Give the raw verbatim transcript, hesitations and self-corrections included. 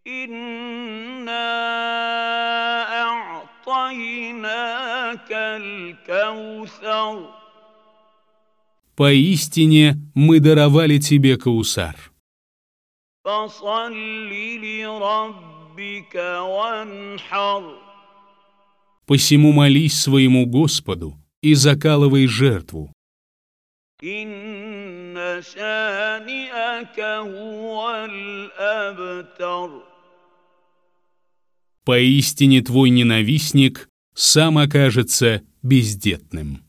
إنا أعطيناك الكوثر. Поистине мы даровали тебе Каусар. فصل لربك وانحر. Посему молись своему Господу и закалывай жертву. إن شانئك هو الأبتر. Поистине твой ненавистник сам окажется бездетным.